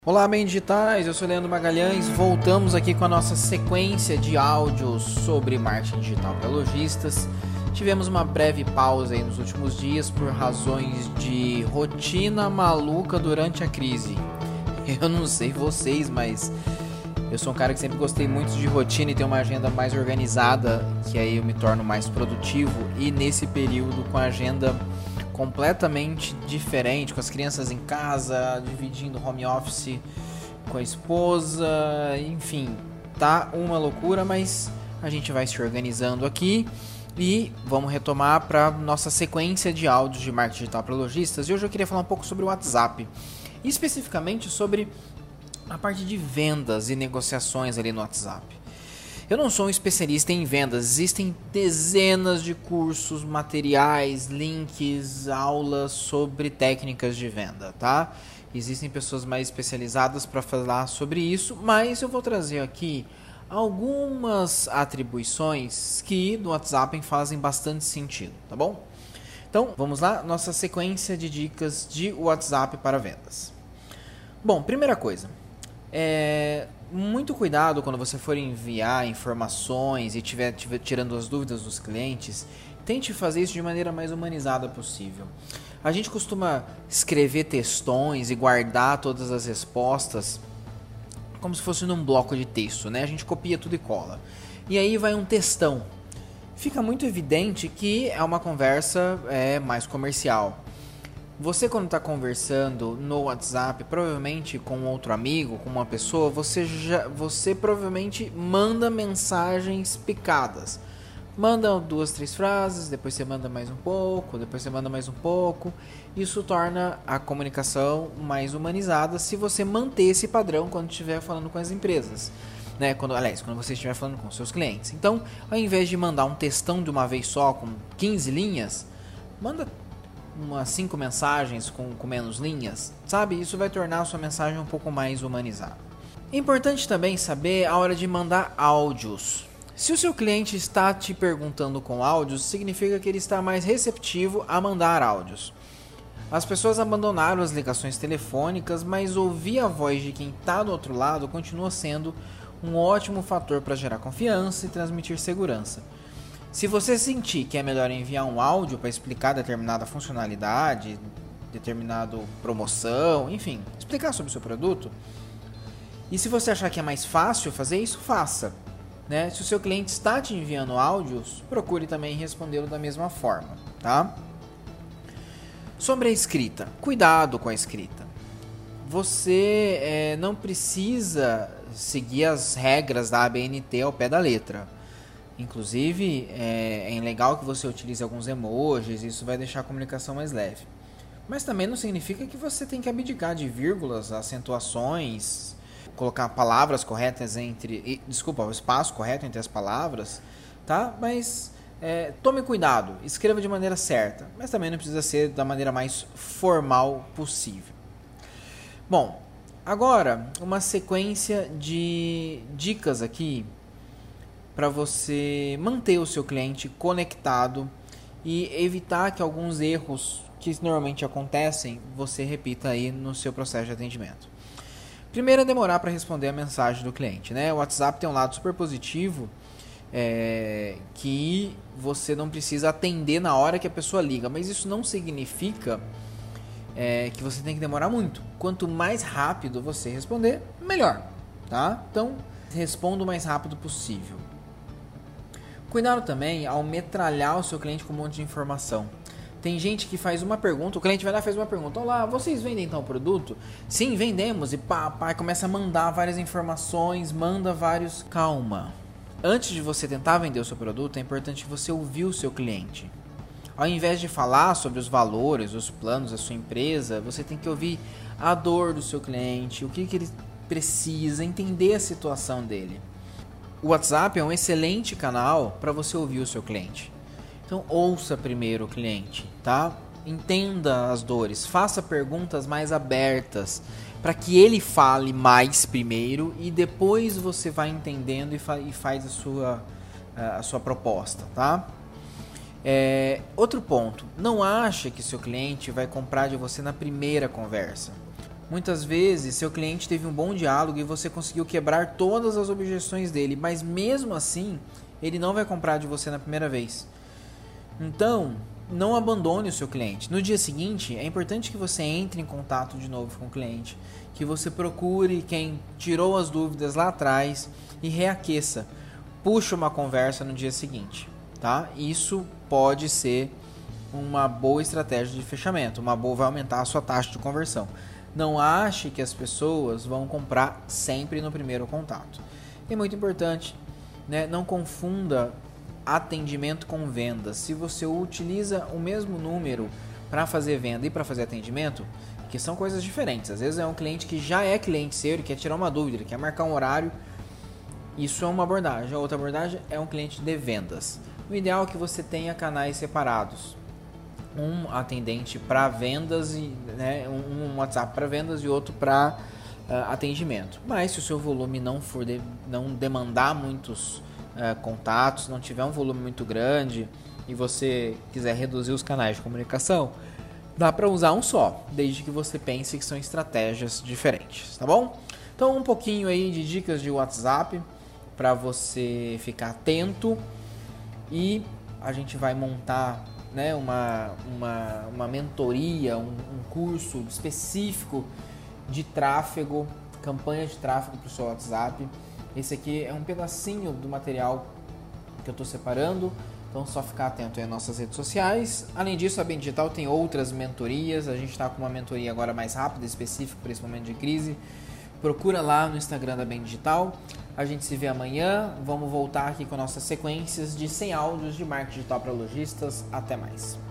Olá, bem digitais, eu sou Leandro Magalhães, voltamos aqui com a nossa sequência de áudios sobre marketing digital para lojistas. Tivemos uma breve pausa aí nos últimos dias por razões de rotina maluca durante a crise. Eu não sei vocês, mas eu sou um cara que sempre gostei muito de rotina e ter uma agenda mais organizada, que aí eu me torno mais produtivo, e nesse período com a agenda completamente diferente, com as crianças em casa, dividindo home office com a esposa, enfim, tá uma loucura, mas a gente vai se organizando aqui e vamos retomar para nossa sequência de áudios de marketing digital para lojistas. E hoje eu queria falar um pouco sobre o WhatsApp, e especificamente sobre a parte de vendas e negociações ali no WhatsApp. Eu não sou um especialista em vendas, existem dezenas de cursos, materiais, links, aulas sobre técnicas de venda, tá? Existem pessoas mais especializadas para falar sobre isso, mas eu vou trazer aqui algumas atribuições que no WhatsApp fazem bastante sentido, tá bom? Então, vamos lá, nossa sequência de dicas de WhatsApp para vendas. Bom, primeira coisa, muito cuidado quando você for enviar informações e estiver tirando as dúvidas dos clientes. Tente fazer isso de maneira mais humanizada possível. A gente costuma escrever textões e guardar todas as respostas como se fosse num bloco de texto, né? A gente copia tudo e cola. E aí vai um textão. Fica muito evidente que é uma conversa mais comercial. Você, quando está conversando no WhatsApp, provavelmente com outro amigo, com uma pessoa, você provavelmente manda mensagens picadas. Manda 2, 3 frases, depois você manda mais um pouco, depois você manda mais um pouco. Isso torna a comunicação mais humanizada se você manter esse padrão quando estiver falando com as empresas, né? Quando você estiver falando com seus clientes. Então, ao invés de mandar um textão de uma vez só com 15 linhas, manda umas 5 mensagens com menos linhas, sabe? Isso vai tornar a sua mensagem um pouco mais humanizada. Importante também saber a hora de mandar áudios. Se o seu cliente está te perguntando com áudios, significa que ele está mais receptivo a mandar áudios. As pessoas abandonaram as ligações telefônicas, mas ouvir a voz de quem está do outro lado continua sendo um ótimo fator para gerar confiança e transmitir segurança. Se você sentir que é melhor enviar um áudio para explicar determinada funcionalidade, determinada promoção, enfim, explicar sobre o seu produto, e se você achar que é mais fácil fazer isso, faça, né? Se o seu cliente está te enviando áudios, procure também respondê-lo da mesma forma, tá? Sobre a escrita, cuidado com a escrita. Você não precisa seguir as regras da ABNT ao pé da letra. Inclusive, é legal que você utilize alguns emojis, isso vai deixar a comunicação mais leve. Mas também não significa que você tem que abdicar de vírgulas, acentuações, colocar palavras corretas o espaço correto entre as palavras, tá? Mas tome cuidado, escreva de maneira certa, mas também não precisa ser da maneira mais formal possível. Bom, agora uma sequência de dicas aqui para você manter o seu cliente conectado e evitar que alguns erros que normalmente acontecem, você repita aí no seu processo de atendimento. Primeiro é demorar para responder a mensagem do cliente, né? O WhatsApp tem um lado super positivo, que você não precisa atender na hora que a pessoa liga, mas isso não significa que você tem que demorar muito. Quanto mais rápido você responder, melhor, tá? Então, responda o mais rápido possível. Cuidado também ao metralhar o seu cliente com um monte de informação. Tem gente que faz uma pergunta, o cliente vai lá e faz uma pergunta. Olá, vocês vendem tal produto? Sim, vendemos. E começa a mandar várias informações, manda vários... Calma. Antes de você tentar vender o seu produto, é importante que você ouvir o seu cliente. Ao invés de falar sobre os valores, os planos da sua empresa, você tem que ouvir a dor do seu cliente, o que ele precisa, entender a situação dele. O WhatsApp é um excelente canal para você ouvir o seu cliente. Então, ouça primeiro o cliente, tá? Entenda as dores, faça perguntas mais abertas para que ele fale mais primeiro e depois você vai entendendo e faz a sua proposta, tá? Outro ponto, não acha que seu cliente vai comprar de você na primeira conversa. Muitas vezes seu cliente teve um bom diálogo e você conseguiu quebrar todas as objeções dele, mas mesmo assim ele não vai comprar de você na primeira vez. Então, não abandone o seu cliente. No dia seguinte, é importante que você entre em contato de novo com o cliente, que você procure quem tirou as dúvidas lá atrás e reaqueça. Puxa uma conversa no dia seguinte, tá? Isso pode ser uma boa estratégia de fechamento, vai aumentar a sua taxa de conversão. Não ache que as pessoas vão comprar sempre no primeiro contato. É muito importante, né? Não confunda atendimento com vendas. Se você utiliza o mesmo número para fazer venda e para fazer atendimento, que são coisas diferentes. Às vezes é um cliente que já é cliente seu, ele quer tirar uma dúvida, ele quer marcar um horário. Isso é uma abordagem. A outra abordagem é um cliente de vendas. O ideal é que você tenha canais separados. Um atendente para vendas, né, um WhatsApp para vendas e outro para atendimento. Mas se o seu volume não demandar muitos contatos, não tiver um volume muito grande e você quiser reduzir os canais de comunicação, dá para usar um só, desde que você pense que são estratégias diferentes, tá bom? Então um pouquinho aí de dicas de WhatsApp para você ficar atento, e a gente vai montar, né, uma mentoria, um curso específico de tráfego, campanha de tráfego para o seu WhatsApp. Esse aqui é um pedacinho do material que eu estou separando, então só ficar atento aí às nossas redes sociais. Além disso, a Bem Digital tem outras mentorias, a gente está com uma mentoria agora mais rápida, específica para esse momento de crise. Procura lá no Instagram da Bem Digital. A gente se vê amanhã. Vamos voltar aqui com nossas sequências de 100 áudios de marketing digital para lojistas. Até mais.